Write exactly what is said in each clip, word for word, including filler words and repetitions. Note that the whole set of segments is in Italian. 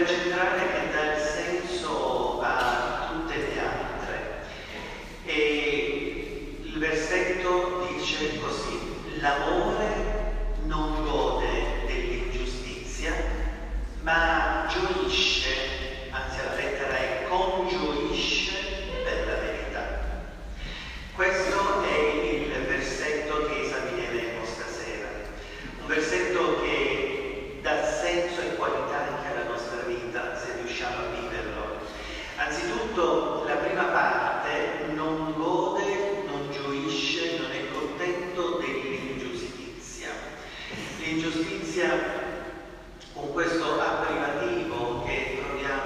centrale che dà il senso a tutte le altre. E il versetto dice così: l'amore non gode dell'ingiustizia, ma gioisce, anzi la lettera è congioisce per la verità. Questo è il versetto che esamineremo stasera, un versetto che dà senso e qualità anche alla nostra vita, se riusciamo a viverlo. Anzitutto la prima parte: non gode, non gioisce, non è contento dell'ingiustizia. L'ingiustizia, con questo apprivativo che troviamo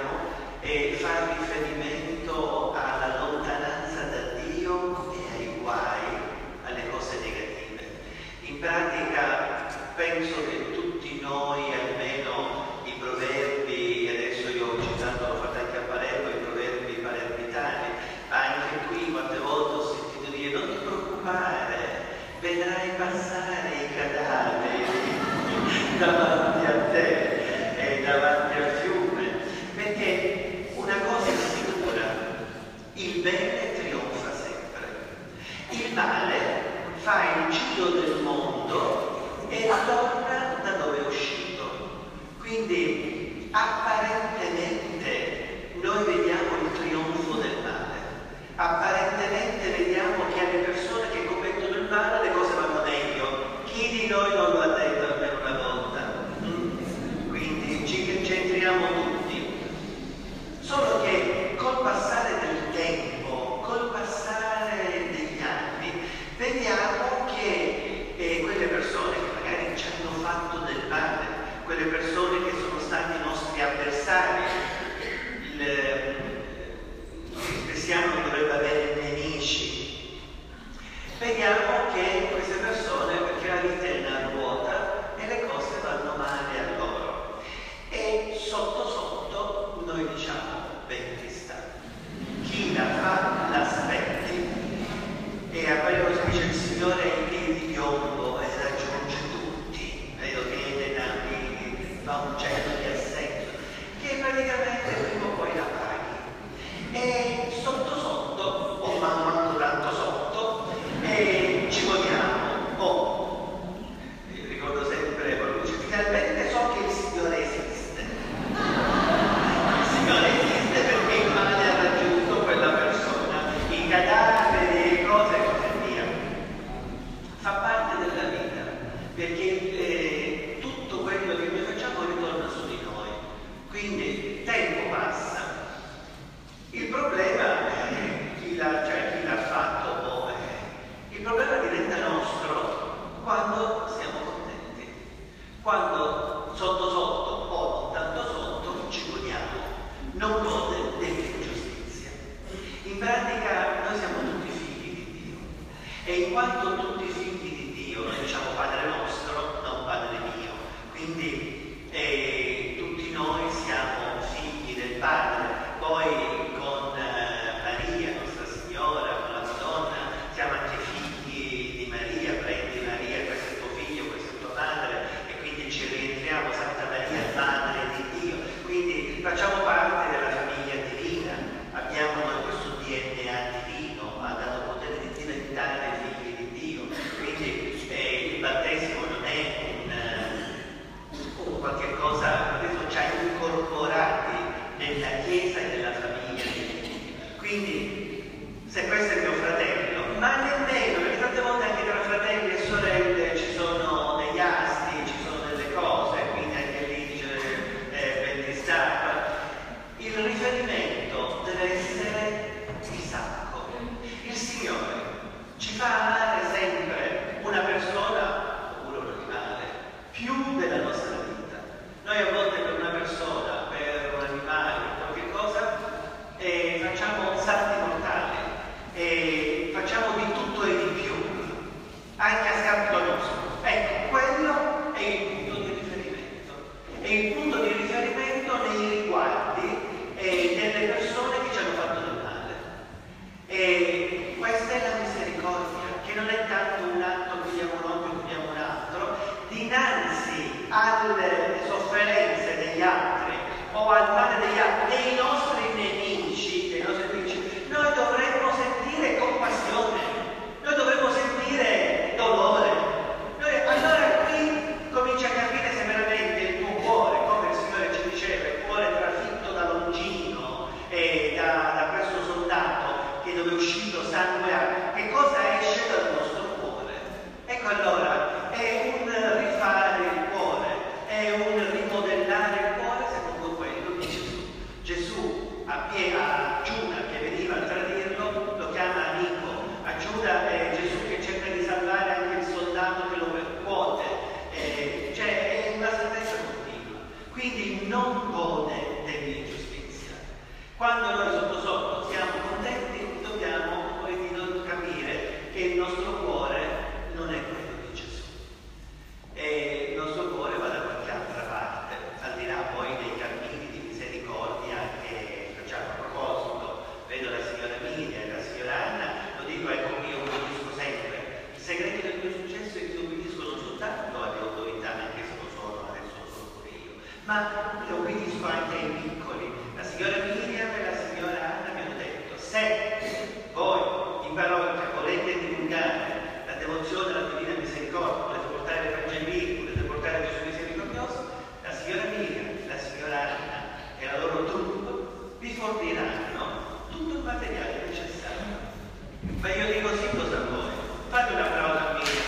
al male degli altri, dei nostri nemici, dei nostri nemici, noi dovremmo sentire compassione, noi dovremmo sentire dolore. Noi, allora qui comincia a capire se veramente il tuo cuore, come il Signore ci diceva, il cuore trafitto da Longino e da, da questo soldato che dove è uscito sangue, che cosa esce dal nostro cuore? Ecco, allora è un rifare il cuore, è un rimodellare il cuore secondo quello di Gesù. Gesù a, a Giuda che veniva a tradirlo lo chiama amico, a Giuda è Gesù che cerca di salvare anche il soldato che lo percuote, eh, cioè è una salvezza continua, quindi non gode dell'ingiustizia. Quando noi sotto sotto siamo contenti dobbiamo poi capire che il nostro cuore non è quello di Gesù e il nostro cuore va da qualche altra parte, al di là poi dei cammini di misericordia che facciamo. A proposito, vedo la signora Miriam e la signora Anna, lo dico, ecco, io obbedisco sempre. Il segreto del mio successo è che obbedisco non soltanto alle autorità, anche se lo sono, adesso lo sono pure io, ma io obbedisco anche ai piccoli. La signora Miriam e la signora Anna mi hanno detto: se voi in parrocchia volete divulgare la devozione alla Divina Misericordia, volete portare l'Evangelio, volete portare Gesù misericordioso, la signora Miriam, la signora Anna e la loro troupe vi forniranno tutto il materiale necessario. Ma io dico sì, cosa a voi? Fate un applauso a Miriam.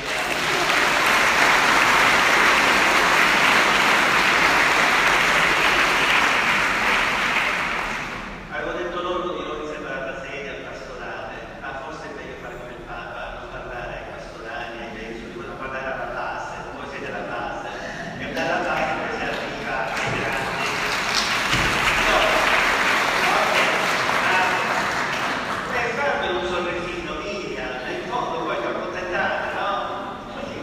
Avevo detto loro di non riservare la sedia al pastorale, ma forse è meglio fare come il Papa, non parlare ai pastorali, ai vescovi, devono parlare alla base, voi siete la base, e dalla base poi si arriva ai grandi. No, ok, ma per farmi un sorrisino, Miriam, in fondo poi ti accontentate, no? Così.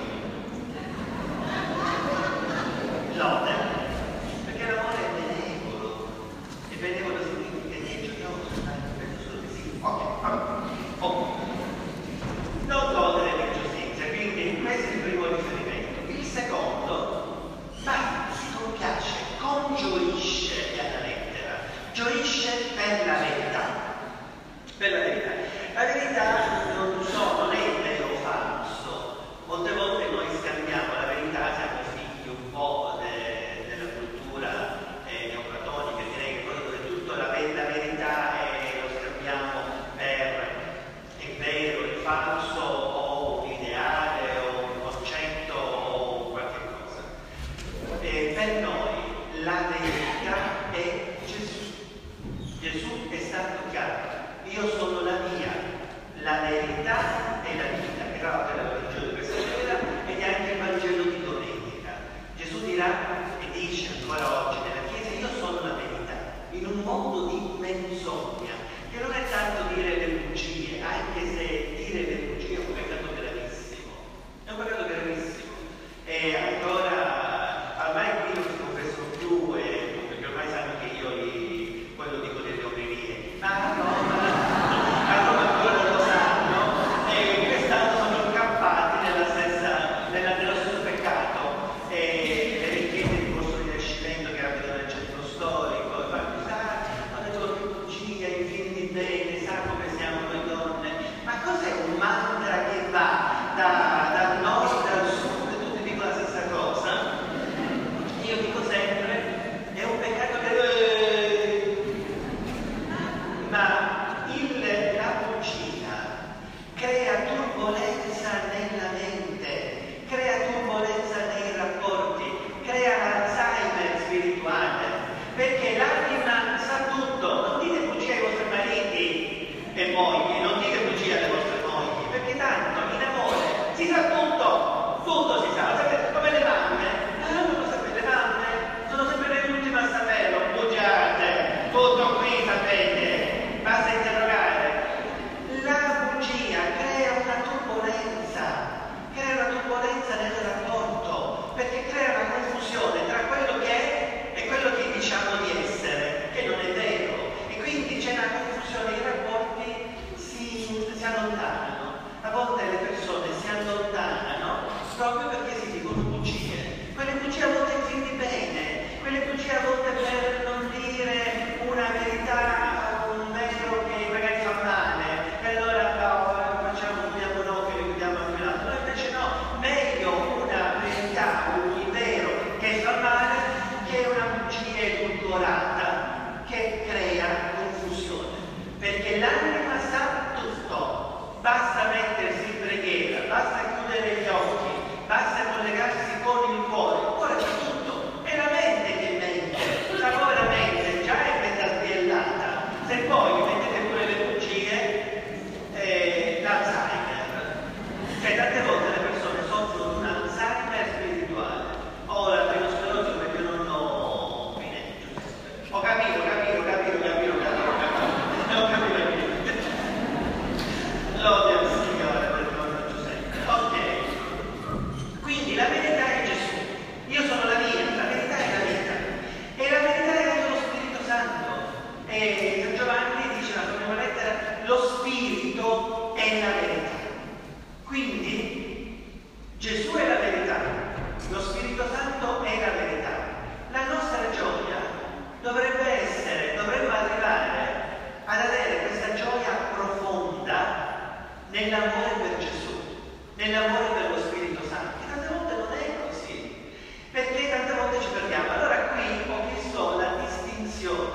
Lode, perché l'amore è benevolo, e benevolo significa che è gioioso, anche per il sorrisino. Ok, allora, ok. Non godere dell'ingiustizia, quindi questo è il primo riferimento. Il secondo, ma si compiace, congiuisce alla lettera, gioisce per la verità. Per la verità. La verità non so, non è vero o falso. Molte volte noi scambiamo la verità, siamo figli un po' de, della cultura eh, neoplatonica, direi che quello dove tutto la, la verità è, lo scambiamo per è vero, è falso, o un ideale, o un concetto, o qualche cosa. E per noi la verità è Gesù. Gesù è stato chiaro. Io sono la via, la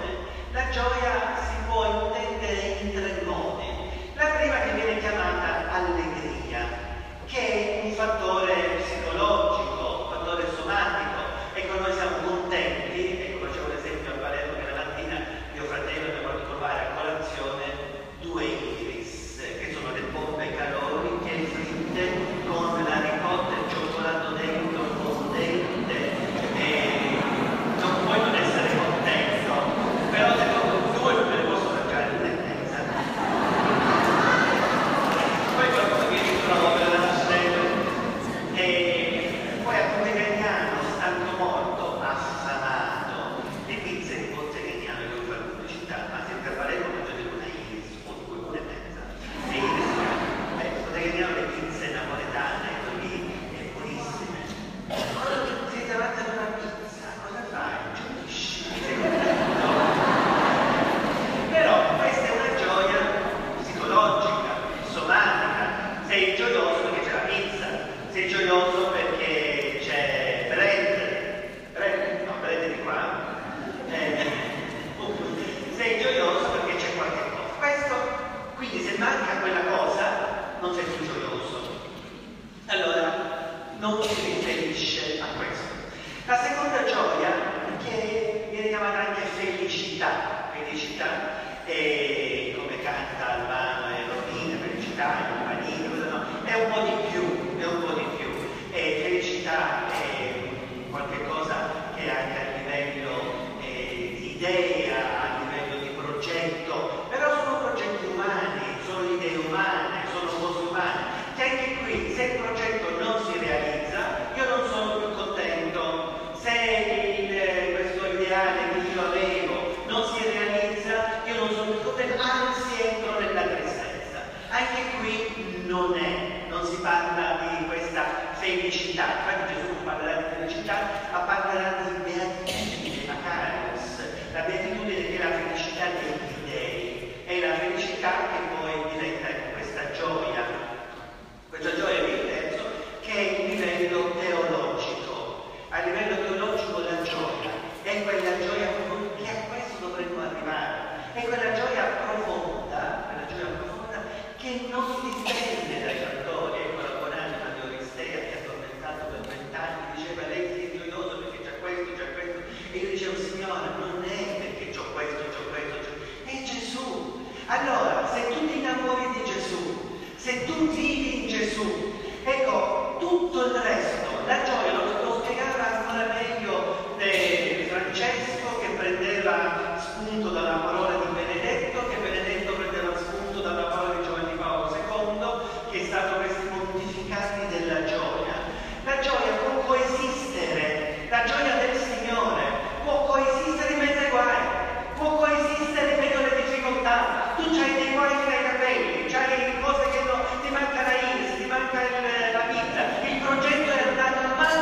La gioia si può intendere in tre modi. La prima, che viene chiamata allegria, che è un fattore psicologico, un fattore somatico. Ecco, noi siamo contenti, ecco, facevo l'esempio a Palermo che la mattina mio fratello mi ha fatto trovare a colazione due iris, che sono le bombe caloriche fritte con la ricotta e il cioccolato dentro, fondente, e non puoi non essere contento, però se compro due non me ne posso mangiare una e mezza. Poi qualcuno mi ritrova per la stella, e poi a Montegagnano, stando morto, affamato, le pizze di Montegagnano, devo fare pubblicità, ma sempre a Palermo mangiate una iris o due, una e mezza. E iris, eh, Montegagnano le pizze napoletane, lì, è buonissime. Quando sei davanti ad una pizza, cosa fai? Giudici. No. Però questa è una gioia psicologica, somatica. Sei gioioso perché c'è la pizza, sei gioioso perché c'è bread, bread, no, bread di qua. Eh, sei gioioso perché c'è qualche cosa. Questo, quindi se manca quella cosa, non sei più gioioso. Allora, non si riferisce a questo. La seconda gioia, che viene chiamata anche felicità, felicità, e come canta Albano e Romina, felicità, il panino, no, è un po' di più, è un po' di più. E felicità è qualche cosa che anche a livello eh, di idea, a livello di progetto, però sono progetti umani, sono idee umane, sono cose umane, che anche qui se il progetto non si realizza, io non sono più contento. Se il, eh, questo ideale che io avevo non si realizza, io non sono più contento, anzi entro nella tristezza. Anche qui non è, non si parla di questa felicità. Infatti Gesù non parlerà di felicità, ma parlerà di beatitudine, Macarios. La beatitudine che è la felicità degli dei, è la felicità che poi diventa questa gioia, questa gioia che penso che è il livello teologico. A livello teologico la gioia è quella gioia che a questo dovremmo arrivare, è quella gioia profonda, quella gioia profonda che non si dipende dai fattori. Ecco la buonanima di Oristea che ha tormentato per vent'anni, diceva lei si è gioioso perché c'è questo, c'è questo, e io dicevo Signore, non è perché c'ho questo, c'ho questo, c'ho... è Gesù. Allora, se tu ti innamori di Gesù, se tu vivi in Gesù, ecco, tutto il resto, la gioia lo, lo spiegava ancora meglio eh, Francesco, che prendeva spunto dalla parola di Benedetto, che Benedetto prendeva spunto dalla parola di Giovanni Paolo secondo, che è stato questi pontificati della gioia. La gioia può coesistere, la gioia del Signore può coesistere in mezzo ai guai, può coesistere in mezzo alle difficoltà. Tu c'hai dei guai tra i capelli, c'hai cose che no, ti manca la iris, ti manca il, la vita, il progetto è andato male,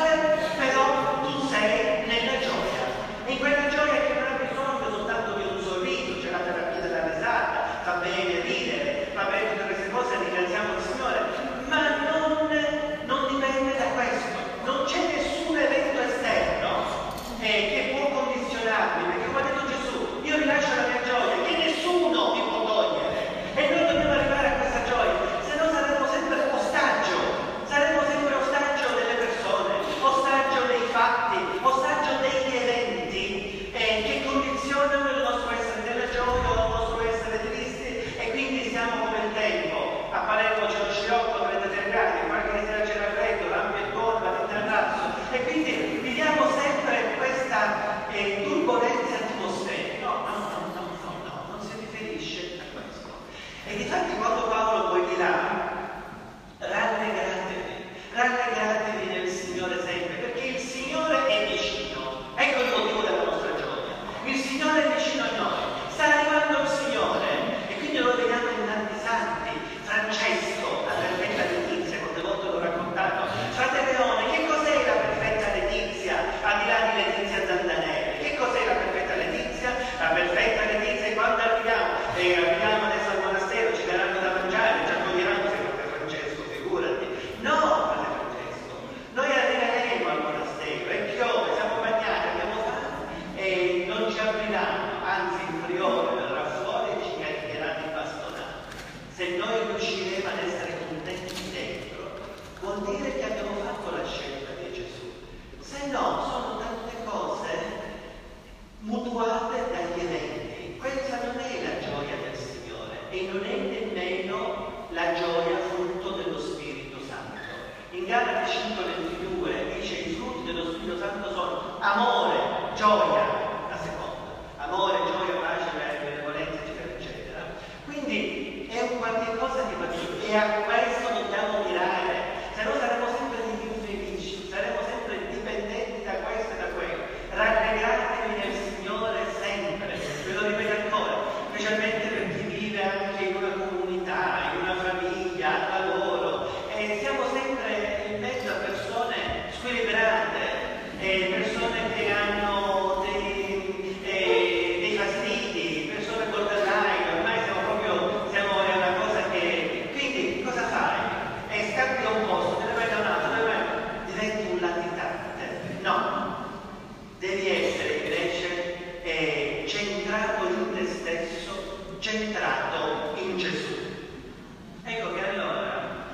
cinque ventidue dice i frutti dello Spirito Santo sono amore, gioia, la seconda, amore, gioia, pace, benevolenza, eccetera, eccetera. Quindi è un qualche cosa di maggiore e a questo dobbiamo mirare, se no saremo sempre degli infelici, saremo sempre dipendenti da questo e da quello. Rallegratevi nel Signore sempre, ve lo ripeto ancora, specialmente per chi vive anche in una comunità, in una famiglia, al lavoro, e siamo sempre in mezzo a persone squilibrate, eh, persone che hanno dei, eh, dei fastidi, persone borderline, ormai siamo proprio, siamo è una cosa che, quindi cosa fai? E scappi da un posto, te ne vai da un altro, te ne vai, diventi un latitante. No, devi essere invece eh, centrato in te stesso, centrato in Gesù. Ecco che allora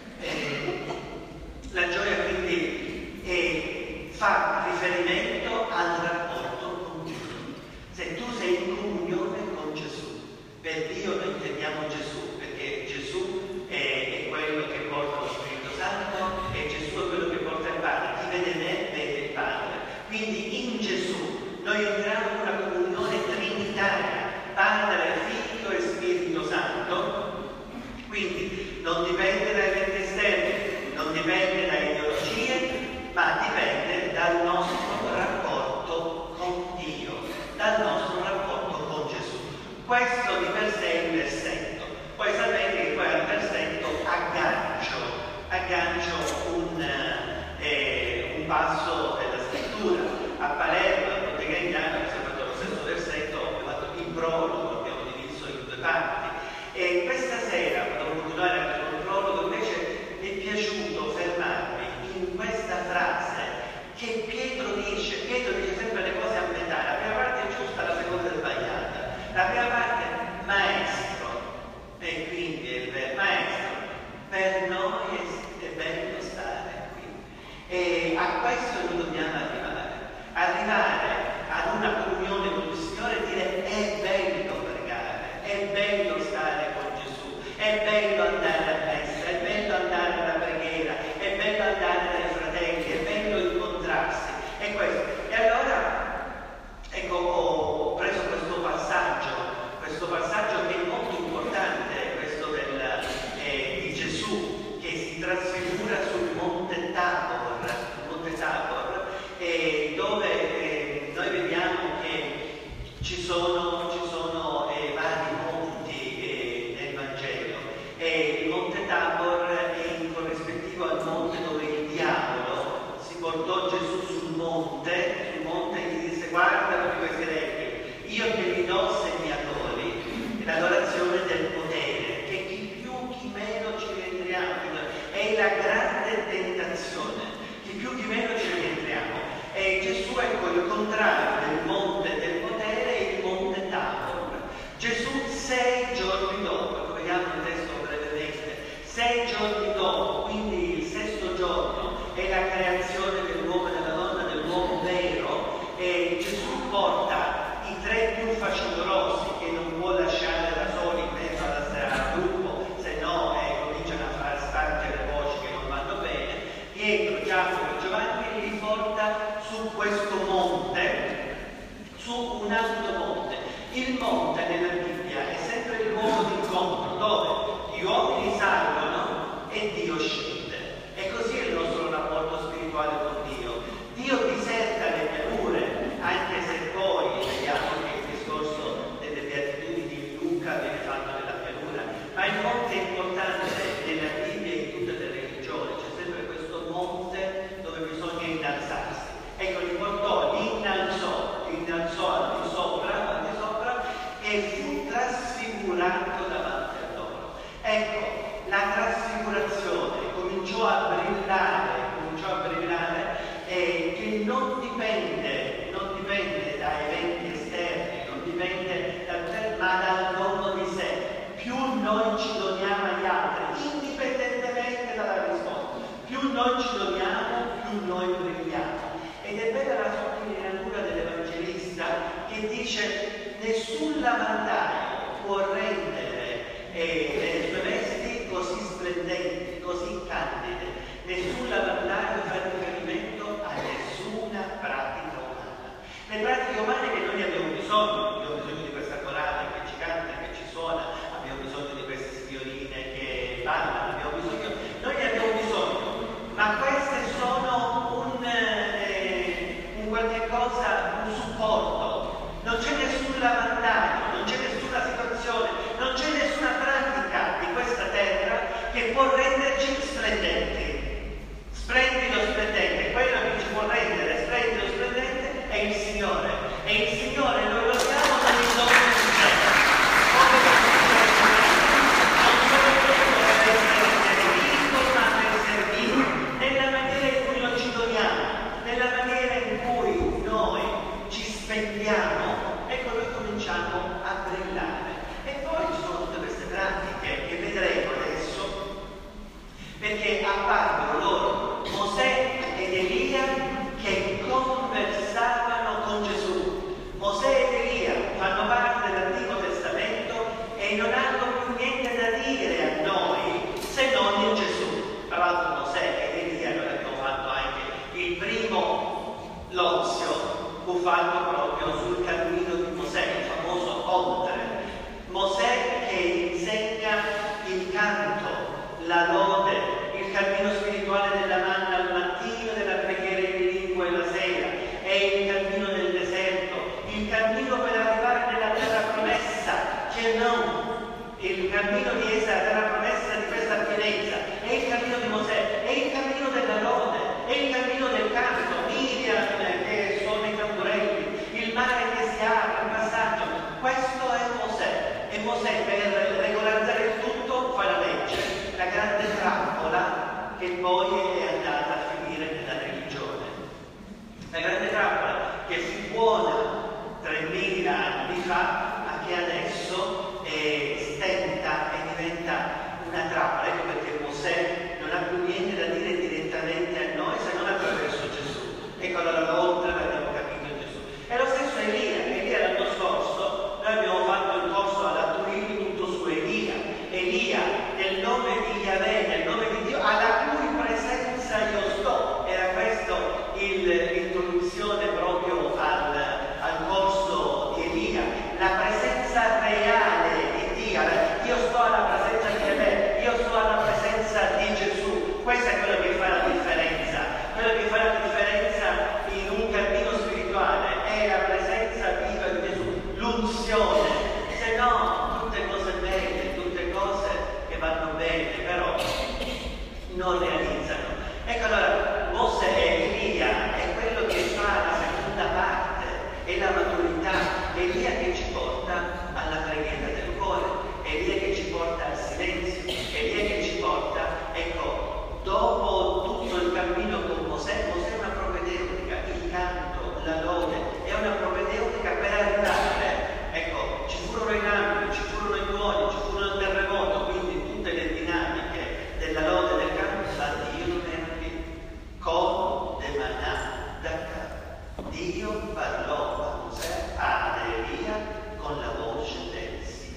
eh, la gioia quindi eh, fa riferimento al rapporto con Dio. Se tu sei in comunione con Gesù, per Dio noi intendiamo Gesù, perché Gesù è, è quello che porta lo Spirito Santo e Gesù è quello che porta il Padre. Chi vede me vede il Padre. Quindi in Gesù noi entriamo in una comunione trinitaria, Padre, Figlio e Spirito Santo. Quindi non dipende dai eventi esterni, non dipende da ideologie, ma dipende dal nostro rapporto con Dio, dal nostro rapporto con Gesù. Questo di per sé è il versetto. Poi sapete che poi al versetto aggancio, aggancio un, eh, un passo della scrittura. A Palermo, a Bottega Indiana, che si è fatto lo stesso versetto, abbiamo fatto il prologo, abbiamo diviso in due parti. E questa sera, quando continuare anche con il prologo, invece mi è piaciuto fermarmi in questa frase che Pietro dice. Pietro dice sempre le cose a metà, la prima parte è giusta, la seconda è sbagliata. La prima parte è maestro, e quindi è il maestro, per noi è, è bello stare qui. E a questo noi dobbiamo arrivare, arrivare ad una comunione con il Signore e dire è bello pregare, è bello stare con Gesù, è bello andare a messa, è bello andare alla preghiera, è bello andare dai fratelli, è bello incontrarsi. E questo. E allora, ecco, ho preso questo passaggio, questo passaggio che è molto importante, questo del, eh, di Gesù, che si trasfigura sul Monte Tabor, sul Monte Tabor, eh, dove eh, noi vediamo che ci sono, ci sono eh, vari monti eh, nel Vangelo. E il Monte Tabor è in corrispettivo al monte dove il diavolo si portò Gesù sul monte, sul monte e gli disse guarda tutti questi eretti, io te li do se mi adori, l'adorazione del potere, che chi più chi meno ci rientriamo, è la grande tentazione, chi più chi meno ci rientriamo. E Gesù ecco il contrario del monte del potere è il Monte Tabor. Gesù sei giorni dopo, vediamo il testo brevemente, sei giorni dopo, quindi il sesto giorno è la creazione dell'uomo e della donna, dell'uomo vero, e Gesù porta i tre più facinorosi che non può lasciare da soli in mezzo alla strada al gruppo, se no eh, cominciano a far spargere voci che non vanno bene. Pietro, Giacomo e Giovanni li porta su questo monte, su un altro monte. Il monte nella Bibbia è sempre il luogo di incontro dove gli uomini salgono e Dio scende. E così è il nostro rapporto spirituale con Dio. Dio diserta le pianure, anche se poi vediamo che il discorso delle beatitudini di Luca viene fatto nella pianura, ma il monte è importante nella Bibbia e in tutte le religioni. C'è sempre questo monte dove bisogna innalzarsi. Ecco, li portò, li innalzò, li innalzò al di sopra, al di sopra e fu trasfigurato davanti a loro. Ecco, la trasfigurazione cominciò a brillare, cominciò a brillare eh, che non dipende, non dipende da eventi esterni, non dipende dal, ma dal dono di sé. Più noi ci doniamo agli altri, indipendentemente dalla risposta, più noi ci doniamo, più noi brilliamo. Ed è bella la sottolineatura dell'Evangelista che dice nessun lavandaio può rendere eh, le sue vesti così splendenti, così candide, Nessun lavandaio fa riferimento a nessuna pratica umana. Le pratiche umane che noi abbiamo bisogno, abbiamo bisogno di questa corale che ci canta, che ci suona, abbiamo bisogno di queste violine che ballano, abbiamo bisogno, noi ne abbiamo bisogno, ma queste sono un, eh, un qualche cosa, un supporto. Non c'è nessun lavandaio, non c'è nessuna situazione, non c'è nessuna pratica di questa terra che può renderci splendenti. Splendido, splendente, quello che ci può rendere splendido, splendente è il Signore. E il Signore noi lo siamo nel nome di Gesù. Come non solo per essere servito, ma per servire, nella maniera in cui lo ci doniamo, nella maniera in cui noi ci spendiamo, ecco noi cominciamo a brillare. E poi ci sono tutte queste pratiche che vedremo adesso, perché apparvono loro Mosè ed Elia che conversavano con Gesù. Mosè ed Elia fanno parte dell'Antico Testamento e non hanno più niente da dire a noi se non in Gesù. Tra l'altro Mosè ed Elia, noi abbiamo fatto anche il primo Lozio, fu fatto proprio sul cammino di Mosè, il famoso Oltre. Mosè che insegna il canto, la lode, il cammino spirituale della manna al mattino, della preghiera in lingua e la sera, è il cammino del deserto, il cammino per arrivare nella terra promessa, che non il cammino di essa, la terra promessa di questa pienezza, è il cammino di Mosè, è il cammino della lode, è il cammino del canto, Miriam che suona i tamburelli, il mare che si apre, il passaggio. Questo è Mosè, e Mosè per regolarizzare il tutto fa la legge, la grande trappola che poi è andata a finire nella religione. La grande trappola che fu buona tremila anni fa, ma che adesso eh, stenta e diventa una trappola. Ecco perché Mosè non ha più niente da dire direttamente a noi se non attraverso Gesù. Ecco allora l'oltre l'abbiamo capito in Gesù. E lo stesso Elia, Elia l'anno scorso noi abbiamo fatto il corso alla Turini tutto su Elia. Elia nel nome di Yahweh, nel nome di Dio, alla cui presenza io sto. Era questo il, l'introduzione proprio al, al corso di Elia, la presenza reale di Dio. Io sto alla presenza di Yahweh, io sto alla presenza di Gesù. Questo è quello che fa la differenza. Quello che fa la differenza in un cammino spirituale è la presenza viva di Gesù, l'unzione. Se no, tutte cose belle, tutte cose che vanno bene, però non realizzano. Ecco allora, Mosè e Elia è quello che fa la seconda parte, è la maturità, è Elia che ci porta alla preghiera del cuore, è Elia che ci porta al silenzio, è Elia che ci porta, ecco, dopo tutto il cammino con Mosè, Mosè è una propedeutica, il canto, la lode, è una propedeutica per arrivare, ecco, ci furono i lampi, ci furono i tuoni, ci furono il terremoto, quindi tutte le dinamiche della lode e del canto, ma Dio non era lì. Con de manà da capo. Dio parlò a Mosè, ad Elia, con la voce del Signore.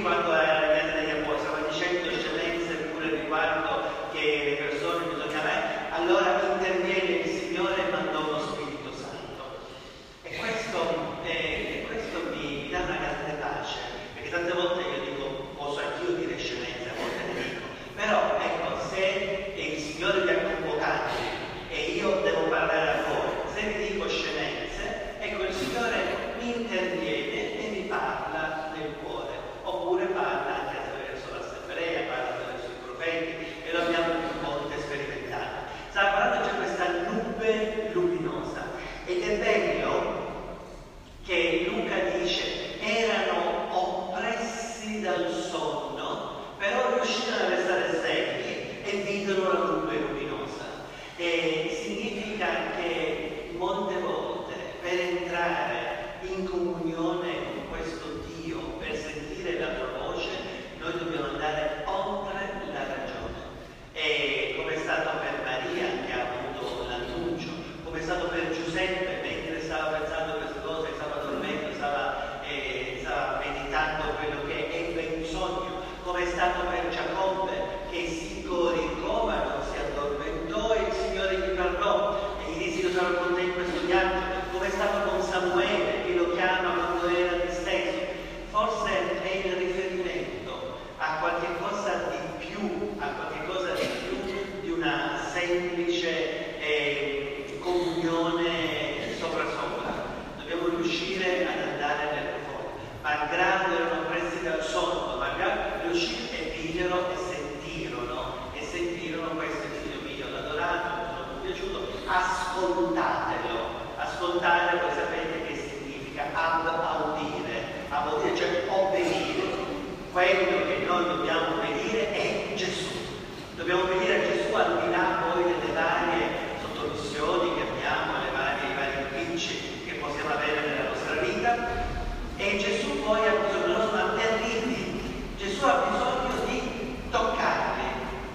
quando era gli anni degli Apostoli, stava dicendo scemenze pure riguardo che le persone bisognava, allora interviene il Signore e mandò lo Spirito Santo. E questo, eh, questo mi, mi dà una grande pace, perché tante volte io dico, posso anch'io dire scemenze, a volte ne dico, però ecco, se il Signore vi ha convocati e io devo parlare a voi, se vi dico scemenze, ecco, il Signore mi interviene e mi parla nel cuore, oppure parla anche attraverso l'assemblea, parla attraverso i profeti, e lo abbiamo più volte sperimentato. Stava parlando, c'è questa nube luminosa, ed è bello che Luca dice erano oppressi dal sonno, però riuscirono a restare svegli e videro la nube luminosa. E significa che molte volte per entrare in comunione con questo Dio, per sentire la tua voce, noi dobbiamo andare oltre la ragione. E come è stato per Maria, che ha avuto l'annuncio, come è stato per Giuseppe, mentre stava pensando a queste cose, stava dormendo, stava, eh, stava meditando quello che ebbe un sogno, come è stato per Giacobbe, che si coricovano, si addormentò e il Signore gli parlò e gli disse: io sarò con te in questo viaggio, come è stato con Samuele, che lo chiama quando era disteso. Forse è il riferimento a qualche cosa di più, a qualche cosa di più di una semplice eh, comunione sopra sopra. Dobbiamo riuscire ad andare nel profondo, malgrado erano presi dal sonno, malgrado riuscire e videro e sentirono, e sentirono questo è il figlio mio, l'adorato, mi sono piaciuto, ascoltatelo. Ascoltare, voi sapete che significa ab audire, audire, cioè obbedire. Quello che noi dobbiamo obbedire è Gesù. Dobbiamo obbedire a Gesù al di là poi delle varie sottomissioni che abbiamo, le varie, i vari impicci che possiamo avere nella nostra vita. E Gesù poi ha bisogno, non sono terribili, Gesù ha bisogno di toccarli.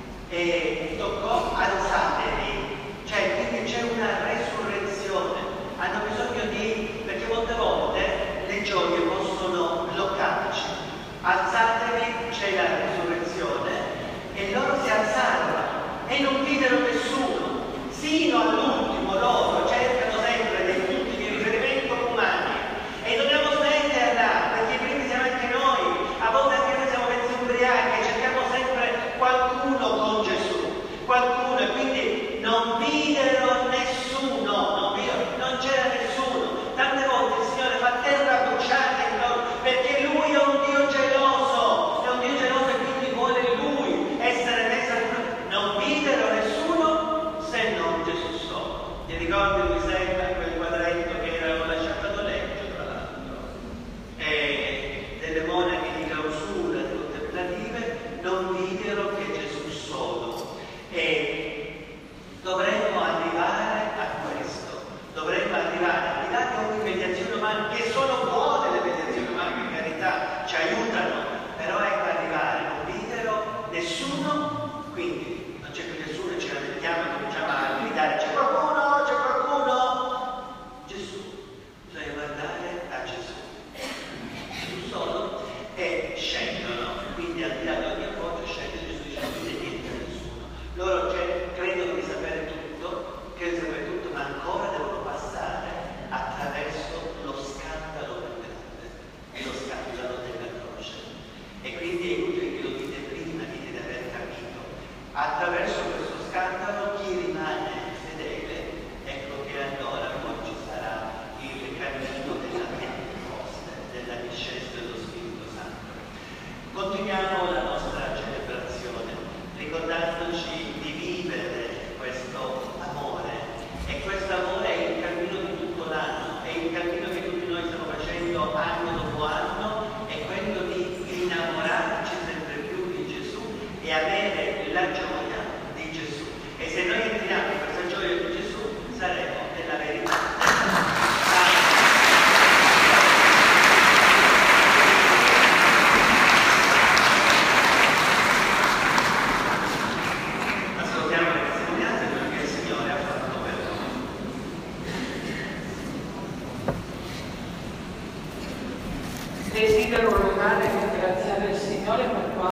E toccò, alzatevi, cioè quindi c'è una resurrezione. Hanno bisogno di, perché molte volte le gioie possono bloccarci. Alzatevi, c'è la risurrezione, e loro si alzarono e non videro nessuno. Sino all'ultimo loro cercano sempre dei punti di riferimento umani, e dobbiamo smetterla, perché prima siamo anche noi, a volte anche noi siamo mezzi ubriachi, cerchiamo sempre qualcuno con Gesù, qualcuno, e quindi non videro nessuno, non, videro, non c'era nessuno. Tante volte il Signore fa terra bruciata in loro, perché Lui è un Dio geloso, è un Dio geloso e quindi vuole Lui essere messo a Lui. Non videro nessuno se non Gesù solo. Ti ricordi lui sempre quel quadretto che era lasciato a noleggio, tra l'altro, e delle monache di clausura contemplative non videro che Gesù solo. E dovremmo arrivare a questo, dovremmo arrivare al di là di ogni mediazione umana, che sono buone le mediazioni umane, che in carità ci aiutano, però ecco arrivare, non videro nessuno, quindi non c'è più nessuno e ci lamentiamo e cominciamo a gridare: c'è qualcuno, c'è qualcuno? Gesù, bisogna guardare a Gesù, Gesù solo, e scendono, quindi al di là di ogni appoggio scende Gesù, dice: non vede niente a nessuno. Loro cioè, credono di sapere tutto, credono di sapere tutto, ma ancora devono passare attraverso lo scandalo più grande, è lo scandalo della croce. E quindi è inutile che lo dite prima, dite di aver capito. Attraverso questo scandalo chi rimane fedele, ecco che allora poi ci sarà il cammino della Pentecoste, della discesa dello Spirito Santo. Continuiamo la nostra celebrazione ricordandoci di vivere questo amore, e questo amore è il cammino di tutto l'anno, è il cammino che tutti noi stiamo facendo anno dopo anno, è quello di innamorarci sempre più di Gesù e avere la gioia di Gesù. E se noi entriamo in questa gioia di Gesù saremo nella verità. Desidero lodare e ringraziare il sole per